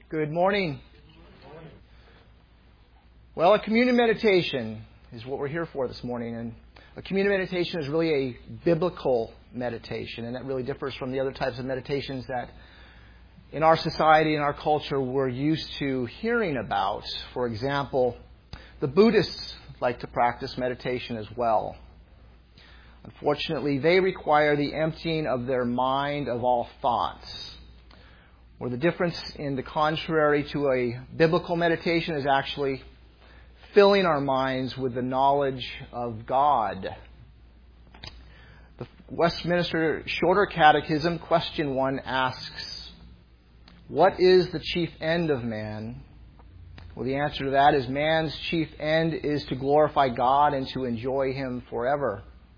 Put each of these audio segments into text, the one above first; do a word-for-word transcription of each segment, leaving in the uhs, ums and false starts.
Good morning. Well, a communion meditation is what we're here for this morning. And a communion meditation is really a biblical meditation. And that really differs from the other types of meditations that in our society and our culture we're used to hearing about. For example, the Buddhists like to practice meditation as well. Unfortunately, they require the emptying of their mind of all thoughts. Where the difference in the contrary to a biblical meditation is actually filling our minds with the knowledge of God. The Westminster Shorter Catechism, question one, asks, what is the chief end of man? Well, the answer to that is man's chief end is to glorify God and to enjoy Him forever.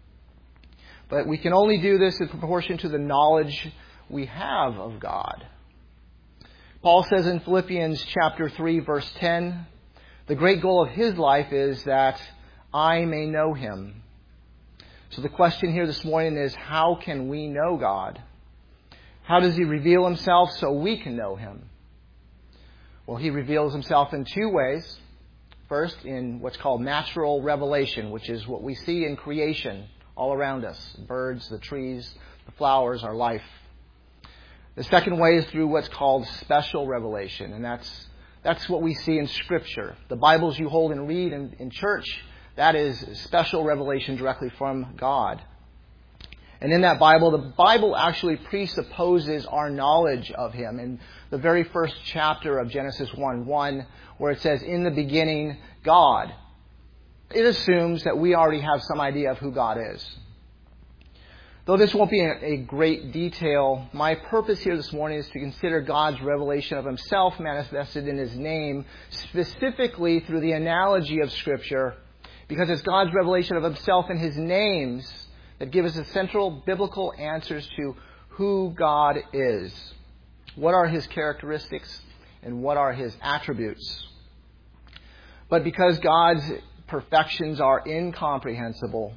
But we can only do this in proportion to the knowledge we have of God. Paul says in Philippians chapter three, verse ten, the great goal of his life is that I may know Him. So the question here this morning is, how can we know God? How does He reveal Himself so we can know Him? Well, He reveals Himself in two ways. First, in what's called natural revelation, which is what we see in creation all around us. Birds, the trees, the flowers, our life. The second way is through what's called special revelation, and that's that's what we see in Scripture. The Bibles you hold and read in, in church, that is special revelation directly from God. And in that Bible, the Bible actually presupposes our knowledge of Him. In the very first chapter of Genesis one one, where it says, in the beginning, God. It assumes that we already have some idea of who God is. Though this won't be in a great detail, my purpose here this morning is to consider God's revelation of Himself manifested in His name, specifically through the analogy of Scripture, because it's God's revelation of Himself in His names that give us the central biblical answers to who God is. What are His characteristics and what are His attributes? But because God's perfections are incomprehensible,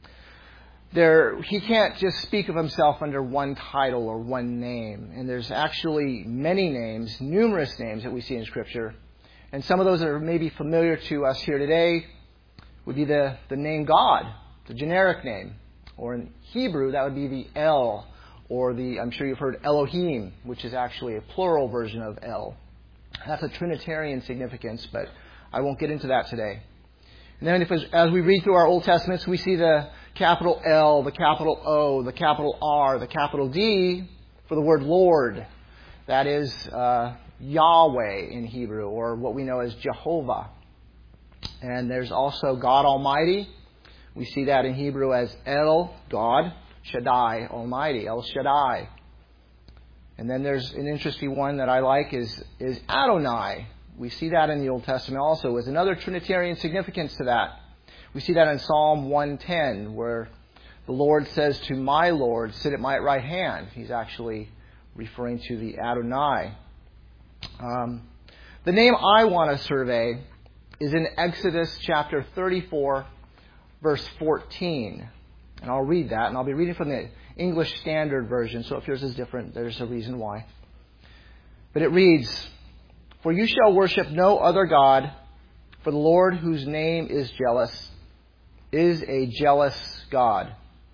There, he can't just speak of Himself under one title or one name. And there's actually many names, numerous names that we see in Scripture. And some of those that are maybe familiar to us here today would be the, the name God, the generic name. Or in Hebrew, that would be the El, or the, I'm sure you've heard Elohim, which is actually a plural version of El. That's a Trinitarian significance, but I won't get into that today. And then if, as we read through our Old Testaments, we see the capital L, the capital O, the capital R, the capital D for the word Lord. That is uh, Yahweh in Hebrew, or what we know as Jehovah. And there's also God Almighty. We see that in Hebrew as El, God, Shaddai, Almighty, El Shaddai. And then there's an interesting one that I like is, is Adonai. We see that in the Old Testament also. There's another Trinitarian significance to that. We see that in Psalm one ten, where the Lord says to my Lord, sit at my right hand. He's actually referring to the Adonai. Um, the name I want to survey is in Exodus chapter thirty-four, verse fourteen. And I'll read that, and I'll be reading from the English Standard Version, so if yours is different, there's a reason why. But it reads, for you shall worship no other God, for the Lord whose name is jealous is a jealous God.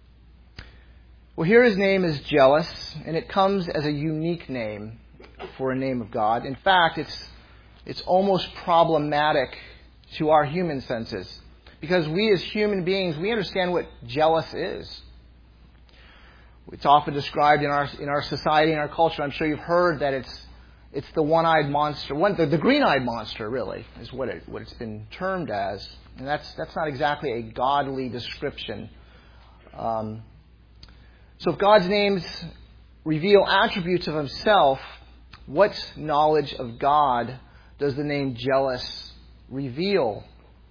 Well, here His name is jealous, and it comes as a unique name for a name of God. In fact, it's it's almost problematic to our human senses, because we as human beings, we understand what jealous is. It's often described in our in our society and our culture. I'm sure you've heard that it's It's the one-eyed monster, one, the, the green-eyed monster, really, is what it what it's been termed as, and that's that's not exactly a godly description. Um, so, if God's names reveal attributes of Himself, what knowledge of God does the name jealous reveal?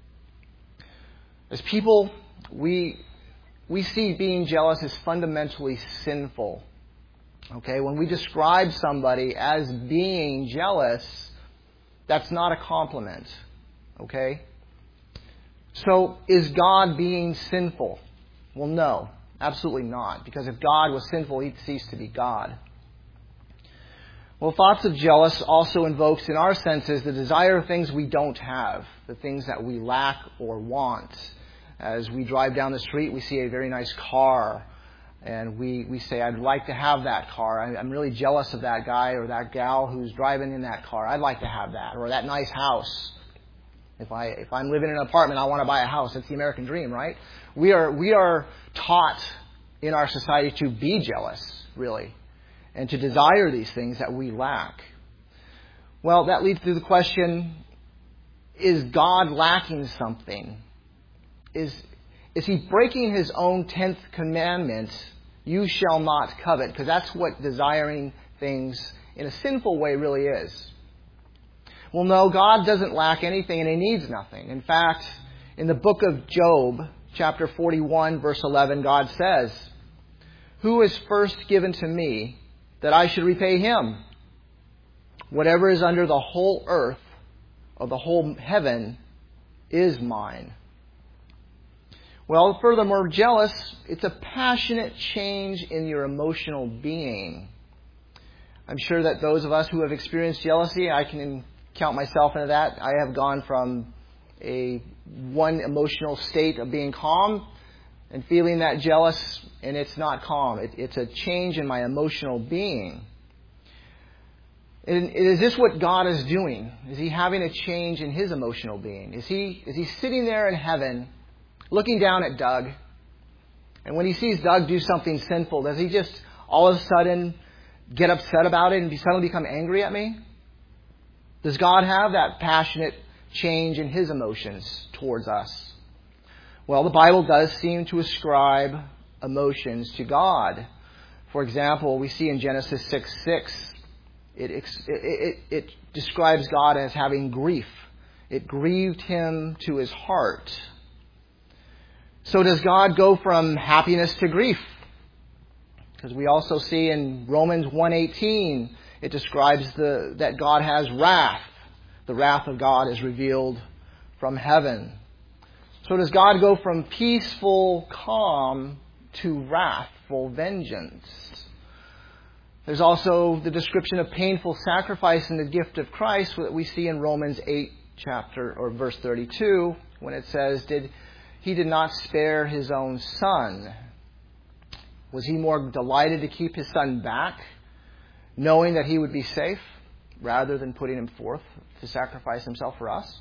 As people, we we see being jealous as fundamentally sinful. Okay, when we describe somebody as being jealous, that's not a compliment. Okay? So, is God being sinful? Well, no, absolutely not. Because if God was sinful, He'd cease to be God. Well, thoughts of jealous also invokes in our senses the desire of things we don't have, the things that we lack or want. As we drive down the street, we see a very nice car, and we, we say, I'd like to have that car. I'm really jealous of that guy or that gal who's driving in that car. I'd like to have that, or that nice house. If, I, if I'm living in an apartment, I want to buy a house. That's the American dream, right? We are, we are taught in our society to be jealous, really, and to desire these things that we lack. Well, that leads to the question, is God lacking something? Is, is he breaking his own tenth commandment, you shall not covet? Because that's what desiring things in a sinful way really is. Well, no, God doesn't lack anything and he needs nothing. In fact, in the book of Job, chapter forty-one, verse eleven, God says, who is first given to me that I should repay him? Whatever is under the whole earth or the whole heaven is mine. Well, furthermore, jealous, it's a passionate change in your emotional being. I'm sure that those of us who have experienced jealousy, I can count myself into that. I have gone from a one emotional state of being calm and feeling that jealous, and it's not calm. It, it's a change in my emotional being. And is this what God is doing? Is he having a change in his emotional being? Is he, is he sitting there in heaven looking down at Doug, and when he sees Doug do something sinful, does he just all of a sudden get upset about it and suddenly become angry at me? Does God have that passionate change in his emotions towards us? Well, the Bible does seem to ascribe emotions to God. For example, we see in Genesis six six, it, it, it, it describes God as having grief. It grieved him to his heart. So does God go from happiness to grief? Because we also see in Romans one eighteen, it describes the, that God has wrath. The wrath of God is revealed from heaven. So does God go from peaceful calm to wrathful vengeance? There's also the description of painful sacrifice in the gift of Christ that we see in Romans eight, chapter or verse thirty-two, when it says, "Did He did not spare his own son? Was he more delighted to keep his son back, knowing that he would be safe, rather than putting him forth to sacrifice himself for us?"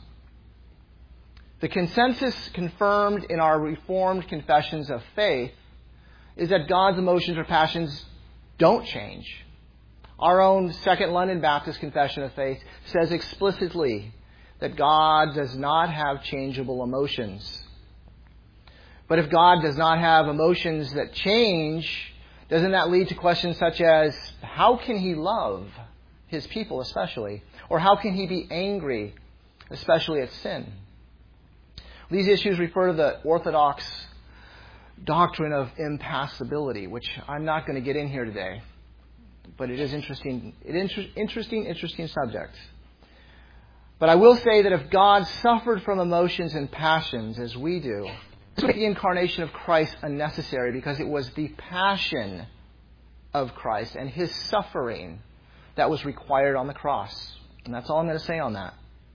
The consensus confirmed in our Reformed confessions of faith is that God's emotions or passions don't change. Our own Second London Baptist Confession of Faith says explicitly that God does not have changeable emotions. But if God does not have emotions that change, doesn't that lead to questions such as, how can he love his people especially? Or how can he be angry, especially at sin? These issues refer to the Orthodox doctrine of impassibility, which I'm not going to get in here today. But it is interesting, it inter- interesting, interesting subject. But I will say that if God suffered from emotions and passions as we do, this made the incarnation of Christ unnecessary, because it was the passion of Christ and his suffering that was required on the cross. And that's all I'm going to say on that.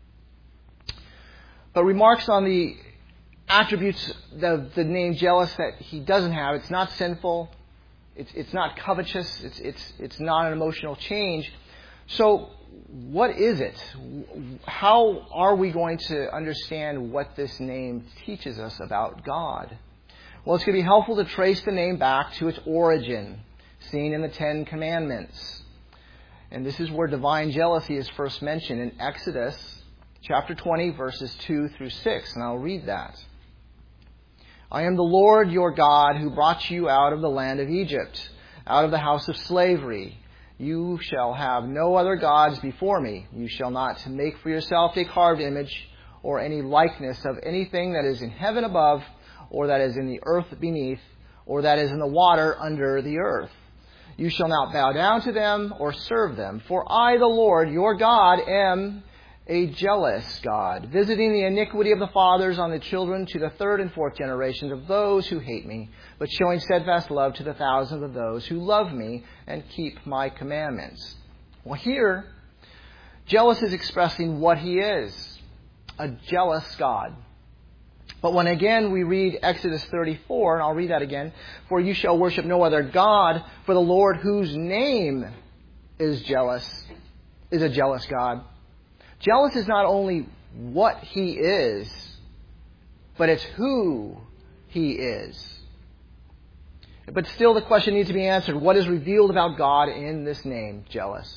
But remarks on the attributes of the name jealous that he doesn't have. It's not sinful. It's, it's not covetous. It's, it's, it's not an emotional change. So what is it? How are we going to understand what this name teaches us about God? Well, it's going to be helpful to trace the name back to its origin, seen in the Ten Commandments. And this is where divine jealousy is first mentioned in Exodus chapter twenty, verses two through six. And I'll read that. "I am the Lord your God who brought you out of the land of Egypt, out of the house of slavery. You shall have no other gods before me. You shall not make for yourself a carved image or any likeness of anything that is in heaven above, or that is in the earth beneath, or that is in the water under the earth. You shall not bow down to them or serve them. For I, the Lord your God, am a jealous God, visiting the iniquity of the fathers on the children to the third and fourth generations of those who hate me, but showing steadfast love to the thousands of those who love me and keep my commandments. Well, here, jealous is expressing what he is, a jealous God. But when again we read Exodus thirty-four, and I'll read that again, for you shall worship no other God, for the Lord whose name is jealous, is a jealous God. Jealous is not only what he is, but it's who he is. But still the question needs to be answered. What is revealed about God in this name, jealous?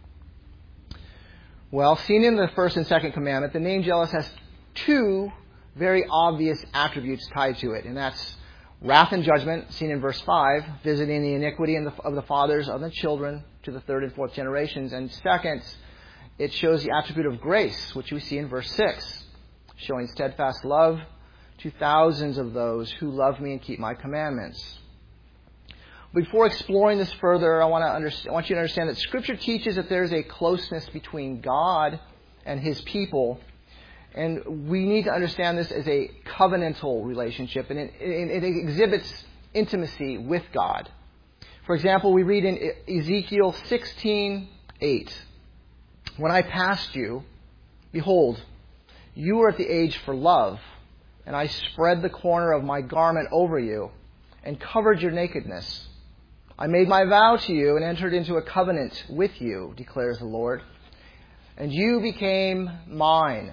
Well, seen in the first and second commandment, the name jealous has two very obvious attributes tied to it. And that's wrath and judgment, seen in verse five, visiting the iniquity of the fathers of the children to the third and fourth generations. And second, it shows the attribute of grace, which we see in verse six, showing steadfast love to thousands of those who love me and keep my commandments. Before exploring this further, I want to understand, I want you to understand that Scripture teaches that there's a closeness between God and His people. And we need to understand this as a covenantal relationship, and it, it, it exhibits intimacy with God. For example, we read in Ezekiel sixteen eight, when I passed you, behold, you were at the age for love, and I spread the corner of my garment over you and covered your nakedness. I made my vow to you and entered into a covenant with you, declares the Lord, and you became mine.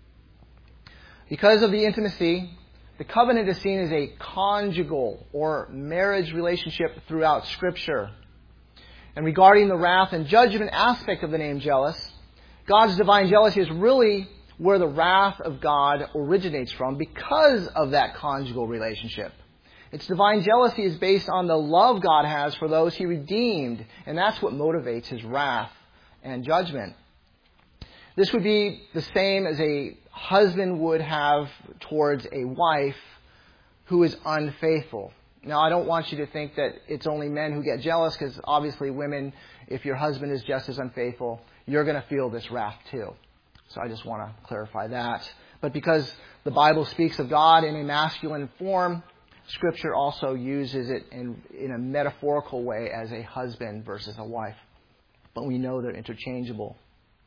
Because of the intimacy, the covenant is seen as a conjugal or marriage relationship throughout Scripture. And regarding the wrath and judgment aspect of the name jealous, God's divine jealousy is really where the wrath of God originates from because of that conjugal relationship. Its divine jealousy is based on the love God has for those He redeemed, and that's what motivates His wrath and judgment. This would be the same as a husband would have towards a wife who is unfaithful. Now, I don't want you to think that it's only men who get jealous, because obviously women, if your husband is just as unfaithful, you're going to feel this wrath too. So I just want to clarify that. But because the Bible speaks of God in a masculine form, Scripture also uses it in, in a metaphorical way as a husband versus a wife. But we know they're interchangeable.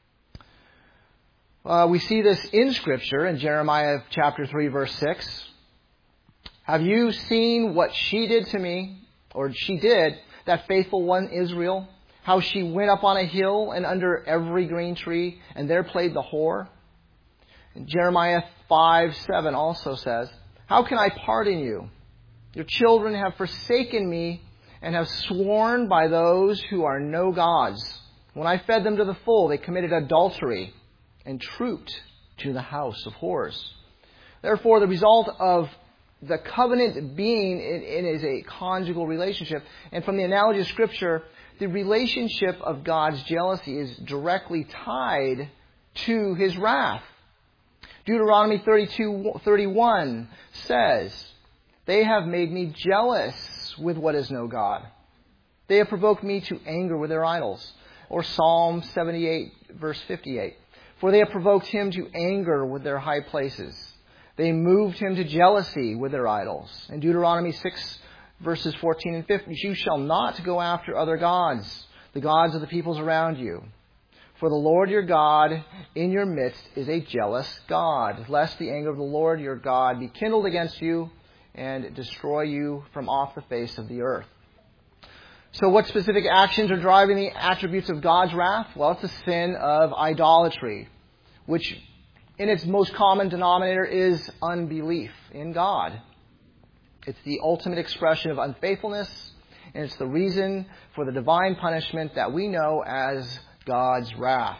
Uh, we see this in Scripture in Jeremiah chapter three, verse six. Have you seen what she did to me, or she did, that faithful one Israel? How she went up on a hill and under every green tree, and there played the whore? And Jeremiah five seven also says, how can I pardon you? Your children have forsaken me and have sworn by those who are no gods. When I fed them to the full, they committed adultery and trooped to the house of whores. Therefore, the result of the covenant being in, in is a conjugal relationship. And from the analogy of Scripture, the relationship of God's jealousy is directly tied to His wrath. Deuteronomy thirty-two thirty-one says, they have made me jealous with what is no God. They have provoked me to anger with their idols. Or Psalm seventy-eight, verse fifty-eight. For they have provoked him to anger with their high places. They moved him to jealousy with their idols. In Deuteronomy six, verses fourteen and fifteen, you shall not go after other gods, the gods of the peoples around you. For the Lord your God in your midst is a jealous God, lest the anger of the Lord your God be kindled against you and destroy you from off the face of the earth. So what specific actions are driving the attributes of God's wrath? Well, it's the sin of idolatry, which in its most common denominator is unbelief in God. It's the ultimate expression of unfaithfulness, and it's the reason for the divine punishment that we know as God's wrath.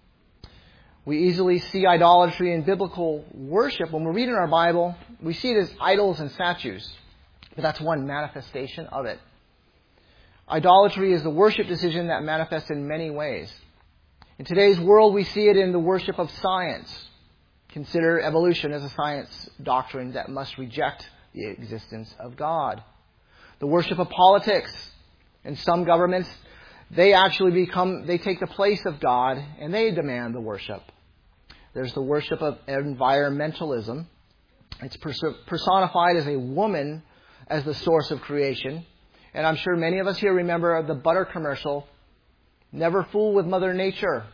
We easily see idolatry in biblical worship. When we read in our Bible, we see it as idols and statues, but that's one manifestation of it. Idolatry is the worship decision that manifests in many ways. In today's world, we see it in the worship of science. Consider evolution as a science doctrine that must reject the existence of God. The worship of politics. In some governments, they actually become, they take the place of God and they demand the worship. There's the worship of environmentalism. It's personified as a woman as the source of creation. And I'm sure many of us here remember the butter commercial Never fool with Mother Nature.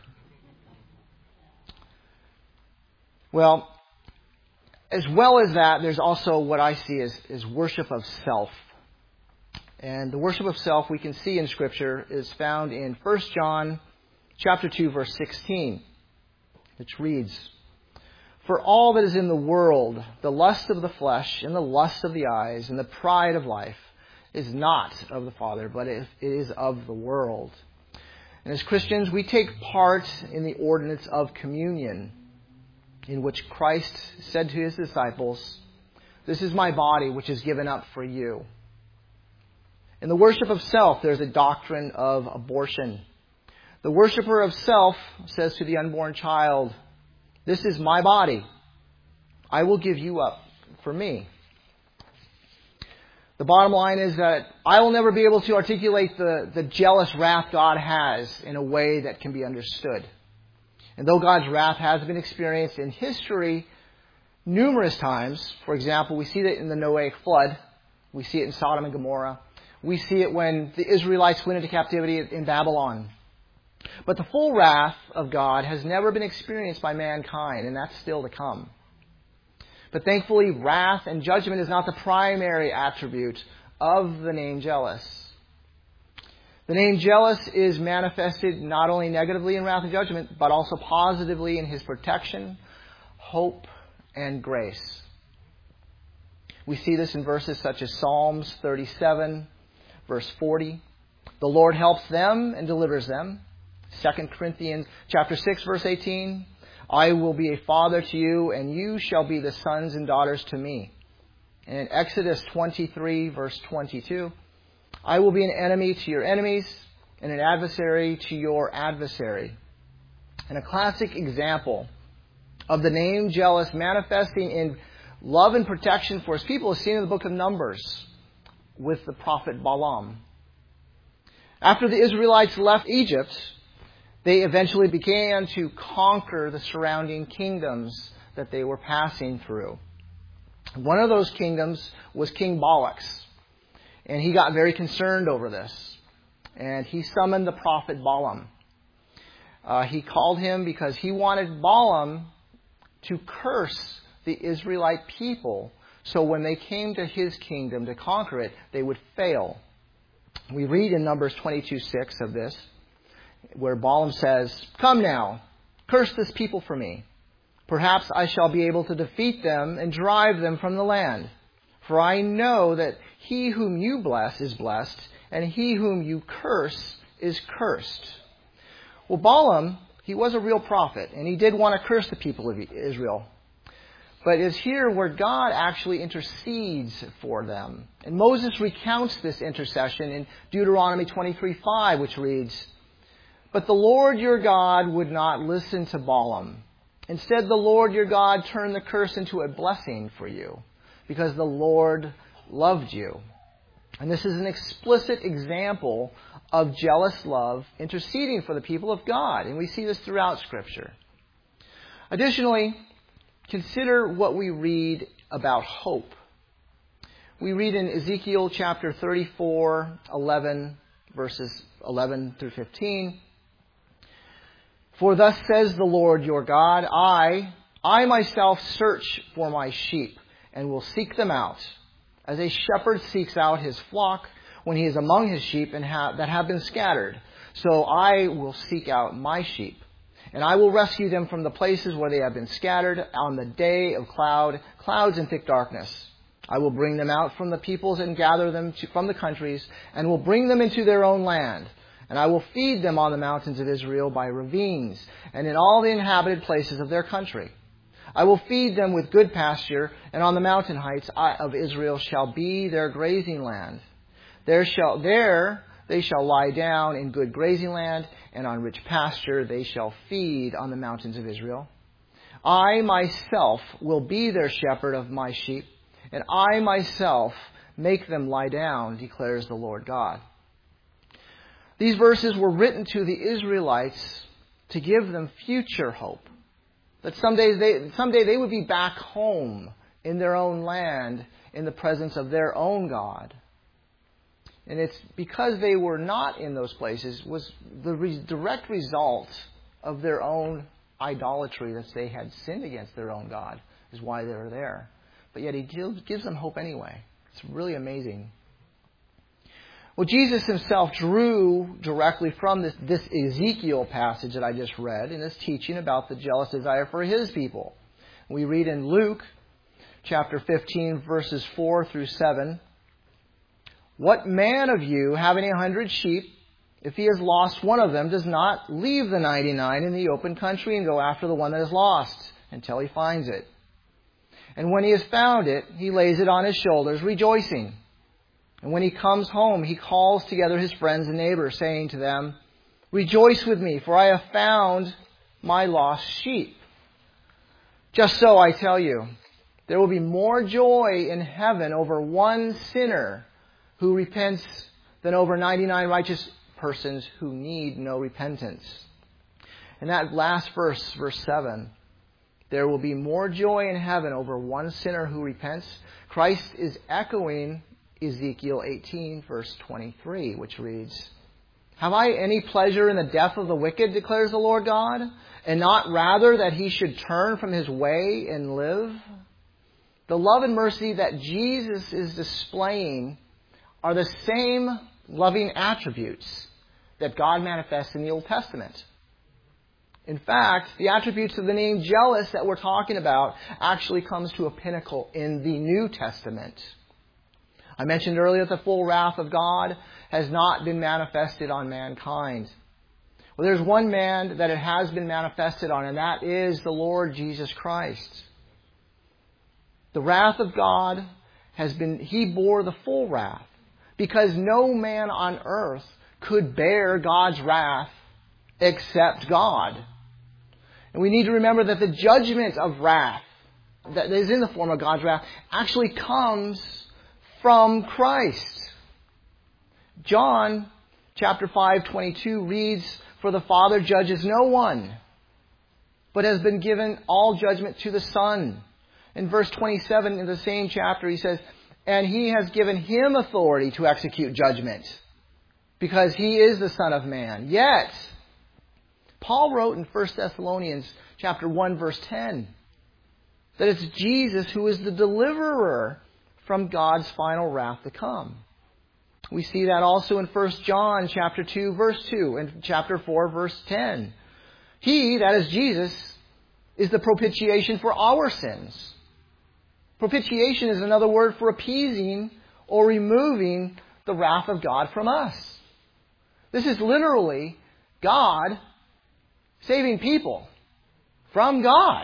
Well, as well as that, there's also what I see as, as worship of self. And the worship of self we can see in Scripture is found in First John chapter two, verse sixteen, which reads, "For all that is in the world, the lust of the flesh and the lust of the eyes and the pride of life is not of the Father, but it is of the world." And as Christians, we take part in the ordinance of communion, in which Christ said to his disciples, "This is my body, which is given up for you." In the worship of self, there's a doctrine of abortion. The worshiper of self says to the unborn child, "This is my body. I will give you up for me." The bottom line is that I will never be able to articulate the, the jealous wrath God has in a way that can be understood. And though God's wrath has been experienced in history numerous times, for example, we see that in the Noahic flood, we see it in Sodom and Gomorrah, we see it when the Israelites went into captivity in Babylon. But the full wrath of God has never been experienced by mankind, and that's still to come. But thankfully, wrath and judgment is not the primary attribute of the name jealous. The name jealous is manifested not only negatively in wrath and judgment, but also positively in his protection, hope, and grace. We see this in verses such as Psalms thirty-seven, verse forty. "The Lord helps them and delivers them." Second Corinthians chapter six, verse eighteen. "I will be a father to you, and you shall be the sons and daughters to me." And in Exodus twenty-three, verse twenty-two, "I will be an enemy to your enemies and an adversary to your adversary." And a classic example of the name jealous manifesting in love and protection for his people is seen in the book of Numbers with the prophet Balaam. After the Israelites left Egypt, they eventually began to conquer the surrounding kingdoms that they were passing through. One of those kingdoms was King Balak's, and he got very concerned over this. And he summoned the prophet Balaam. Uh, he called him because he wanted Balaam to curse the Israelite people, so when they came to his kingdom to conquer it, they would fail. We read in Numbers twenty-two six of this, where Balaam says, "Come now, curse this people for me. Perhaps I shall be able to defeat them and drive them from the land. For I know that he whom you bless is blessed, and he whom you curse is cursed." Well, Balaam, he was a real prophet, and he did want to curse the people of Israel. But it's here where God actually intercedes for them. And Moses recounts this intercession in Deuteronomy twenty-three five, which reads, "But the Lord your God would not listen to Balaam. Instead, the Lord your God turned the curse into a blessing for you, because the Lord loved you." And this is an explicit example of jealous love interceding for the people of God. And we see this throughout Scripture. Additionally, consider what we read about hope. We read in Ezekiel chapter thirty-four, eleven, verses eleven through fifteen. "For thus says the Lord your God, I, I myself search for my sheep and will seek them out, as a shepherd seeks out his flock when he is among his sheep and ha- that have been scattered. So I will seek out my sheep. And I will rescue them from the places where they have been scattered on the day of cloud, clouds and thick darkness. I will bring them out from the peoples and gather them to, from the countries, and will bring them into their own land. And I will feed them on the mountains of Israel by ravines, and in all the inhabited places of their country. I will feed them with good pasture, and on the mountain heights of Israel shall be their grazing land. There shall there they shall lie down in good grazing land, and on rich pasture they shall feed on the mountains of Israel. I myself will be their shepherd of my sheep, and I myself make them lie down, declares the Lord God." These verses were written to the Israelites to give them future hope. That someday they, someday they would be back home in their own land in the presence of their own God. And it's because they were not in those places was the re- direct result of their own idolatry, that they had sinned against their own God, is why they were there. But yet He gives them hope anyway. It's really amazing. Well, Jesus Himself drew directly from this, this Ezekiel passage that I just read in His teaching about the jealous desire for His people. We read in Luke chapter fifteen, verses four through seven. What man of you, having a hundred sheep, if he has lost one of them, does not leave the ninety-nine in the open country and go after the one that is lost until he finds it? And when he has found it, he lays it on his shoulders, rejoicing. And when he comes home, he calls together his friends and neighbors, saying to them, Rejoice with me, for I have found my lost sheep. Just so, I tell you, there will be more joy in heaven over one sinner who repents than over ninety-nine righteous persons who need no repentance. In that last verse, verse seven, there will be more joy in heaven over one sinner who repents. Christ is echoing Ezekiel eighteen, verse twenty-three, which reads, Have I any pleasure in the death of the wicked, declares the Lord God, and not rather that he should turn from his way and live? The love and mercy that Jesus is displaying are the same loving attributes that God manifests in the Old Testament. In fact, the attributes of the name jealous that we're talking about actually comes to a pinnacle in the New Testament. I mentioned earlier that the full wrath of God has not been manifested on mankind. Well, there's one man that it has been manifested on, and that is the Lord Jesus Christ. The wrath of God has been, He bore the full wrath, because no man on earth could bear God's wrath except God. And we need to remember that the judgment of wrath that is in the form of God's wrath actually comes from Christ. John chapter five, twenty-two reads, For the Father judges no one, but has been given all judgment to the Son. In verse twenty-seven in the same chapter, he says, And He has given Him authority to execute judgment, because He is the Son of Man. Yet, Paul wrote in First Thessalonians chapter one, verse ten, that it's Jesus who is the deliverer from God's final wrath to come. We see that also in First John chapter two, verse two, and chapter four, verse ten. He, that is Jesus, is the propitiation for our sins. Propitiation is another word for appeasing or removing the wrath of God from us. This is literally God saving people from God.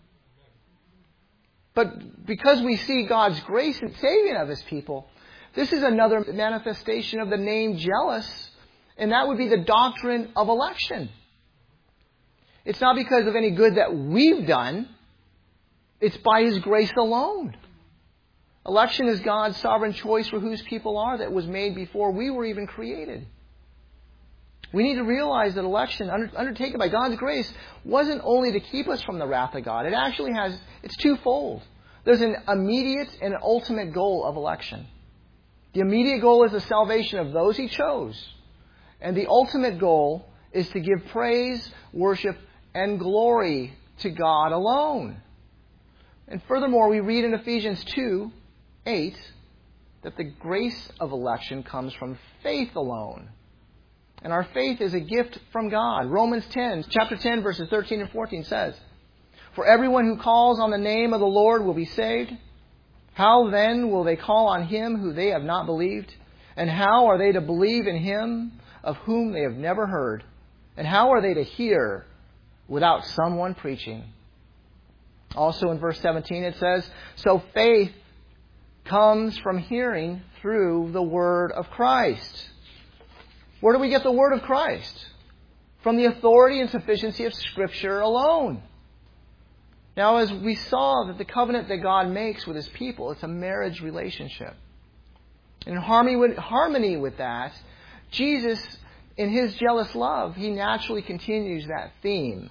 But because we see God's grace in saving of His people, this is another manifestation of the name jealous, and that would be the doctrine of election. It's not because of any good that we've done. It's by His grace alone. Election is God's sovereign choice for whose people are that was made before we were even created. We need to realize that election undertaken by God's grace wasn't only to keep us from the wrath of God. It actually has, it's twofold. There's an immediate and an ultimate goal of election. The immediate goal is the salvation of those He chose. And the ultimate goal is to give praise, worship, and glory to God alone. And furthermore, we read in Ephesians two, eight, that the grace of election comes from faith alone. And our faith is a gift from God. Romans ten, chapter ten, verses thirteen and fourteen says, For everyone who calls on the name of the Lord will be saved. How then will they call on Him who they have not believed? And how are they to believe in Him of whom they have never heard? And how are they to hear without someone preaching? Also in verse seventeen it says, So faith comes from hearing through the word of Christ. Where do we get the word of Christ? From the authority and sufficiency of Scripture alone. Now, as we saw that the covenant that God makes with His people, it's a marriage relationship. In harmony with, harmony with that, Jesus, in His jealous love, He naturally continues that theme.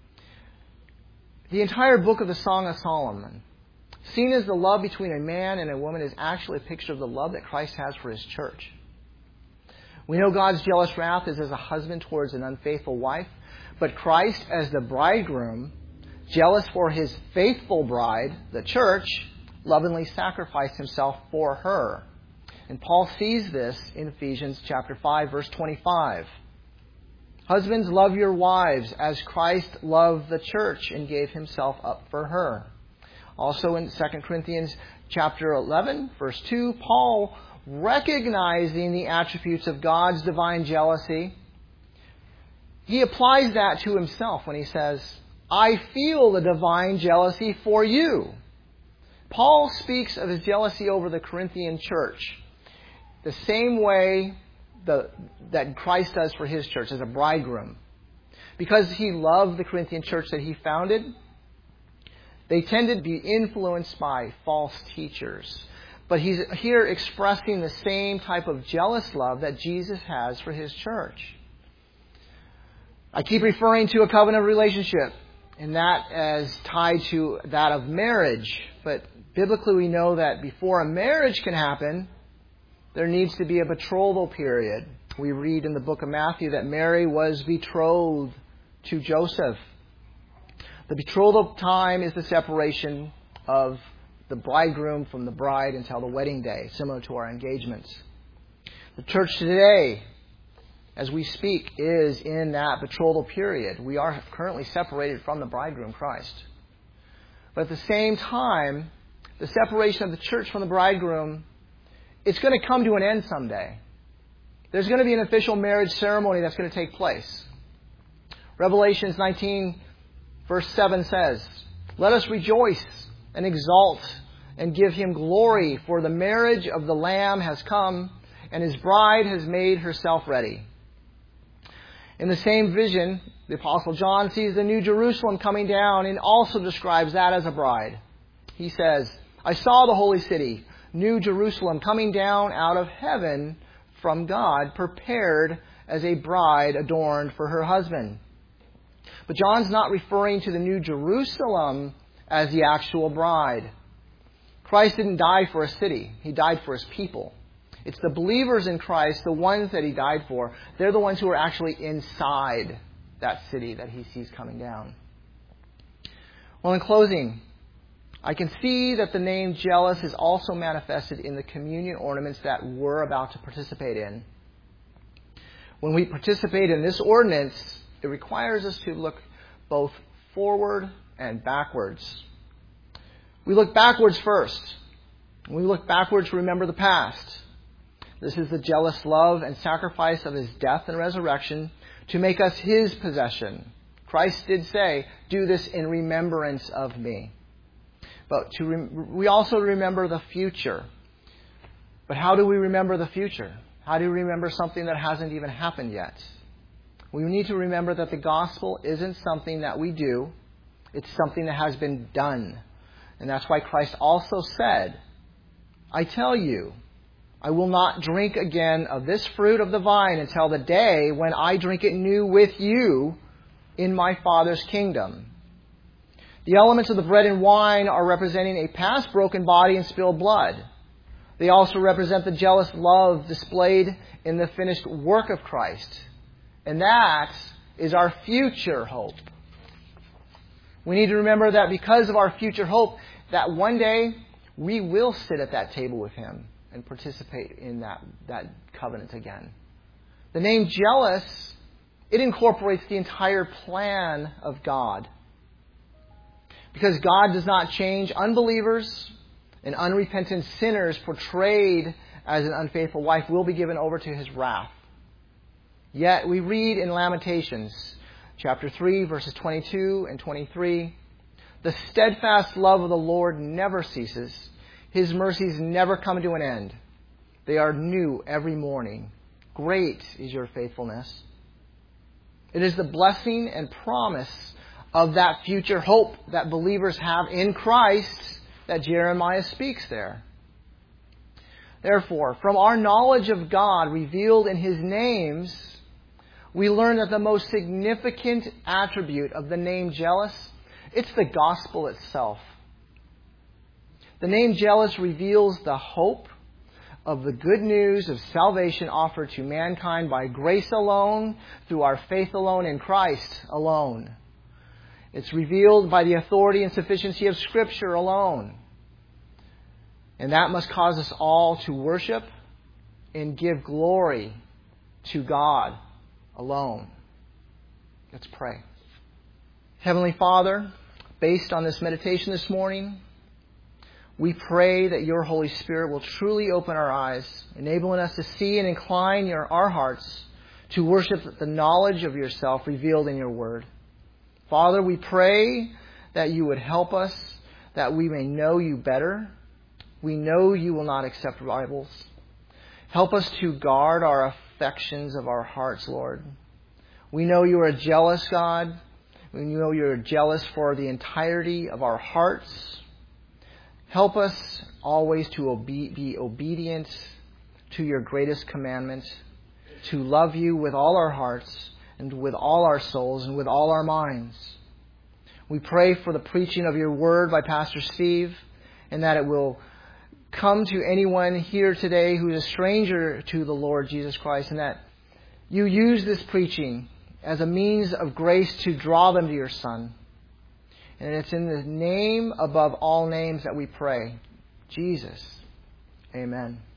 The entire book of the Song of Solomon, seen as the love between a man and a woman, is actually a picture of the love that Christ has for His church. We know God's jealous wrath is as a husband towards an unfaithful wife, but Christ, as the bridegroom, jealous for his faithful bride, the church, lovingly sacrificed himself for her. And Paul sees this in Ephesians chapter five, verse twenty-five. Husbands, love your wives as Christ loved the church and gave himself up for her. Also in Second Corinthians chapter eleven, verse two, Paul, recognizing the attributes of God's divine jealousy, he applies that to himself when he says, I feel the divine jealousy for you. Paul speaks of his jealousy over the Corinthian church the same way the, that Christ does for his church as a bridegroom. Because he loved the Corinthian church that he founded, they tended to be influenced by false teachers. But he's here expressing the same type of jealous love that Jesus has for his church. I keep referring to a covenant relationship, and that as tied to that of marriage. But biblically we know that before a marriage can happen, there needs to be a betrothal period. We read in the book of Matthew that Mary was betrothed to Joseph. The betrothal time is the separation of the bridegroom from the bride until the wedding day, similar to our engagements. The church today, as we speak, is in that betrothal period. We are currently separated from the bridegroom, Christ. But at the same time, the separation of the church from the bridegroom, it's going to come to an end someday. There's going to be an official marriage ceremony that's going to take place. Revelations nineteen, verse seven says, Let us rejoice and exult and give him glory, for the marriage of the Lamb has come, and his bride has made herself ready. In the same vision, the Apostle John sees the New Jerusalem coming down and also describes that as a bride. He says, I saw the holy city, New Jerusalem, coming down out of heaven from God, prepared as a bride adorned for her husband. But John's not referring to the New Jerusalem as the actual bride. Christ didn't die for a city. He died for his people. It's the believers in Christ, the ones that he died for. They're the ones who are actually inside that city that he sees coming down. Well, in closing, I can see that the name jealous is also manifested in the communion ornaments that we're about to participate in. When we participate in this ordinance, it requires us to look both forward and backwards. We look backwards first. When we look backwards, remember the past. This is the jealous love and sacrifice of his death and resurrection to make us his possession. Christ did say, do this in remembrance of me. But to rem- we also remember the future. But how do we remember the future? How do we remember something that hasn't even happened yet? We need to remember that the gospel isn't something that we do. It's something that has been done. And that's why Christ also said, I tell you, I will not drink again of this fruit of the vine until the day when I drink it new with you in my Father's kingdom. The elements of the bread and wine are representing a past broken body and spilled blood. They also represent the jealous love displayed in the finished work of Christ. And that is our future hope. We need to remember that because of our future hope, that one day we will sit at that table with him and participate in that, that covenant again. The name jealous, it incorporates the entire plan of God. Because God does not change, unbelievers and unrepentant sinners portrayed as an unfaithful wife will be given over to his wrath. Yet we read in Lamentations chapter three, verses twenty-two and twenty-three, the steadfast love of the Lord never ceases. His mercies never come to an end. They are new every morning. Great is your faithfulness. It is the blessing and promise of that future hope that believers have in Christ that Jeremiah speaks there. Therefore, from our knowledge of God revealed in his names, we learn that the most significant attribute of the name jealous, it's the gospel itself. The name jealous reveals the hope of the good news of salvation offered to mankind by grace alone, through our faith alone, in Christ alone. It's revealed by the authority and sufficiency of Scripture alone. And that must cause us all to worship and give glory to God alone. Let's pray. Heavenly Father, based on this meditation this morning, we pray that your Holy Spirit will truly open our eyes, enabling us to see and incline your, our hearts to worship the knowledge of yourself revealed in your word. Father, we pray that you would help us, that we may know you better. We know you will not accept rivals. Help us to guard our affections of our hearts, Lord. We know you are a jealous God. We know you are jealous for the entirety of our hearts. Help us always to obe- be obedient to your greatest commandment, to love you with all our hearts and with all our souls and with all our minds. We pray for the preaching of your word by Pastor Steve, and that it will come to anyone here today who is a stranger to the Lord Jesus Christ, and that you use this preaching as a means of grace to draw them to your Son. And it's in the name above all names that we pray. Jesus. Amen.